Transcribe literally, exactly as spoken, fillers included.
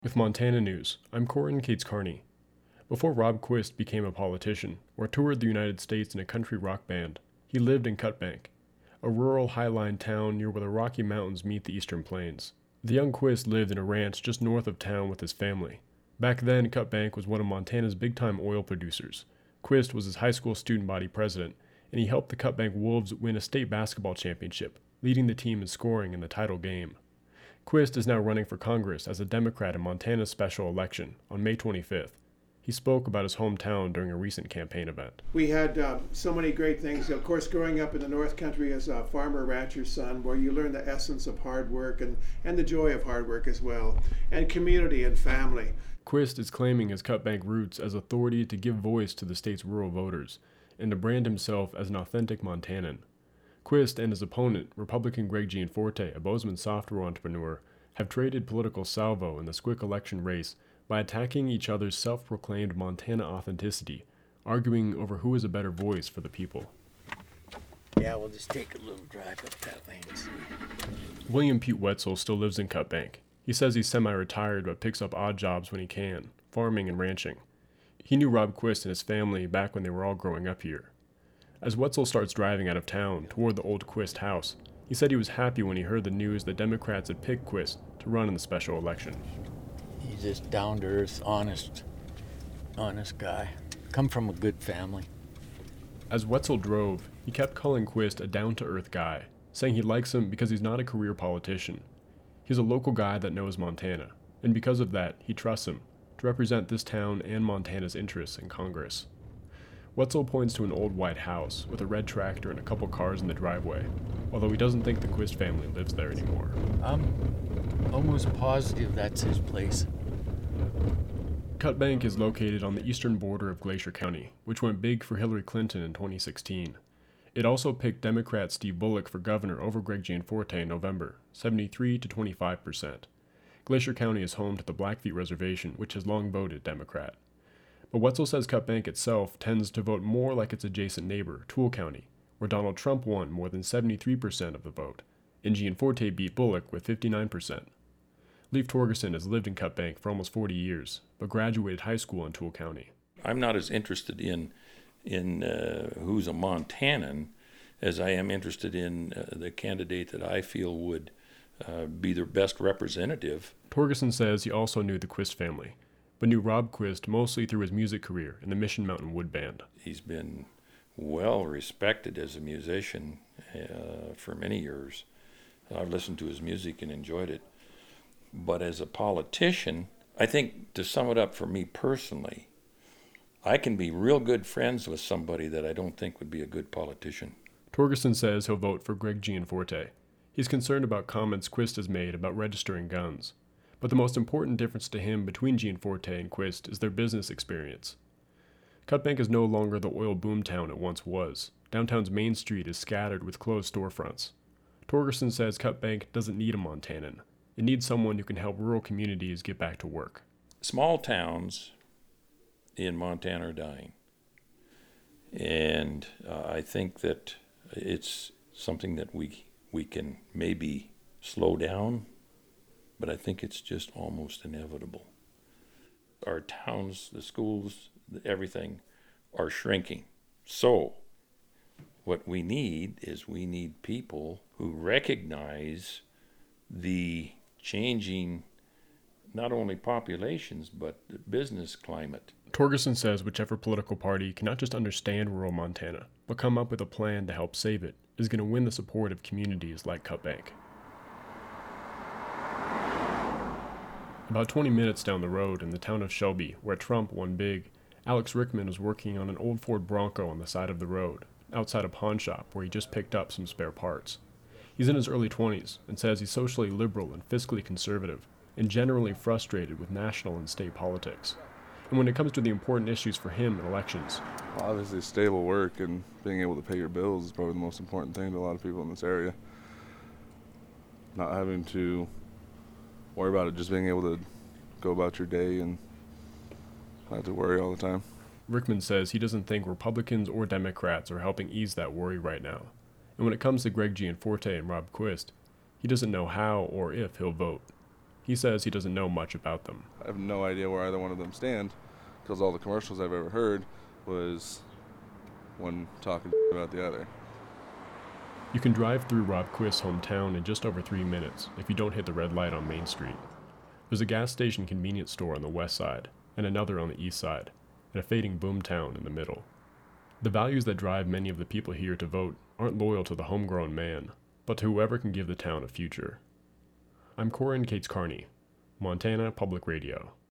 With Montana News, I'm Corin Cates Carney. Before Rob Quist became a politician or toured the United States in a country rock band, he lived in Cut Bank, a rural highline town near where the Rocky Mountains meet the Eastern Plains. The young Quist lived in a ranch just north of town with his family. Back then, Cut Bank was one of Montana's big-time oil producers. Quist was his high school student body president, and he helped the Cut Bank Wolves win a state basketball championship, leading the team in scoring in the title game. Quist is now running for Congress as a Democrat in Montana's special election on May twenty-fifth. He spoke about his hometown during a recent campaign event. We had uh, so many great things. Of course, growing up in the North Country as a farmer rancher's son, where you learn the essence of hard work and, and the joy of hard work as well, and community and family. Quist is claiming his Cut Bank roots as authority to give voice to the state's rural voters and to brand himself as an authentic Montanan. Quist and his opponent, Republican Greg Gianforte, a Bozeman software entrepreneur, have traded political salvo in the Squick election race by attacking each other's self-proclaimed Montana authenticity, arguing over who is a better voice for the people. Yeah, we'll just take a little drive up that way and see. William Pete Wetzel still lives in Cut Bank. He says he's semi-retired but picks up odd jobs when he can, farming and ranching. He knew Rob Quist and his family back when they were all growing up here. As Wetzel starts driving out of town toward the old Quist house, he said he was happy when he heard the news that Democrats had picked Quist to run in the special election. He's just down-to-earth, honest, honest guy. Come from a good family. As Wetzel drove, he kept calling Quist a down-to-earth guy, saying he likes him because he's not a career politician. He's a local guy that knows Montana, and because of that, he trusts him to represent this town and Montana's interests in Congress. Wetzel points to an old white house with a red tractor and a couple cars in the driveway, although he doesn't think the Quist family lives there anymore. I'm almost positive that's his place. Cut Bank is located on the eastern border of Glacier County, which went big for Hillary Clinton in twenty sixteen. It also picked Democrat Steve Bullock for governor over Greg Gianforte in November, seventy-three to twenty-five percent. Glacier County is home to the Blackfeet Reservation, which has long voted Democrat. But Wetzel says Cut Bank itself tends to vote more like its adjacent neighbor, Toole County, where Donald Trump won more than seventy-three percent of the vote, and Gianforte beat Bullock with fifty-nine percent. Leif Torgerson has lived in Cut Bank for almost forty years, but graduated high school in Toole County. I'm not as interested in in uh, who's a Montanan as I am interested in uh, the candidate that I feel would uh, be their best representative. Torgerson says he also knew the Quist family, but knew Rob Quist mostly through his music career in the Mission Mountain Wood Band. He's been well respected as a musician uh, for many years. I've listened to his music and enjoyed it. But as a politician, I think, to sum it up for me personally, I can be real good friends with somebody that I don't think would be a good politician. Torgerson says he'll vote for Greg Gianforte. He's concerned about comments Quist has made about registering guns. But the most important difference to him between Gianforte and Quist is their business experience. Cut Bank is no longer the oil boom town it once was. Downtown's Main Street is scattered with closed storefronts. Torgerson says Cut Bank doesn't need a Montanan. It needs someone who can help rural communities get back to work. Small towns in Montana are dying. And uh, I think that it's something that we we can maybe slow down, but I think it's just almost inevitable. Our towns, the schools, everything are shrinking. So what we need is we need people who recognize the changing not only populations but the business climate. Torgerson says whichever political party cannot just understand rural Montana, but come up with a plan to help save it, is going to win the support of communities like Cut Bank. About twenty minutes down the road in the town of Shelby, where Trump won big, Alex Rickman was working on an old Ford Bronco on the side of the road, outside a pawn shop where he just picked up some spare parts. He's in his early twenties and says he's socially liberal and fiscally conservative, and generally frustrated with national and state politics. And when it comes to the important issues for him in elections, well, obviously stable work and being able to pay your bills is probably the most important thing to a lot of people in this area. Not having to worry about it, just being able to go about your day and not have to worry all the time. Rickman says he doesn't think Republicans or Democrats are helping ease that worry right now. And when it comes to Greg Gianforte and Rob Quist, he doesn't know how or if he'll vote. He says he doesn't know much about them. I have no idea where either one of them stand, because all the commercials I've ever heard was one talking about the other. You can drive through Rob Quist's hometown in just over three minutes if you don't hit the red light on Main Street. There's a gas station convenience store on the west side, and another on the east side, and a fading boomtown in the middle. The values that drive many of the people here to vote aren't loyal to the homegrown man, but to whoever can give the town a future. I'm Corin Cates Carney, Montana Public Radio.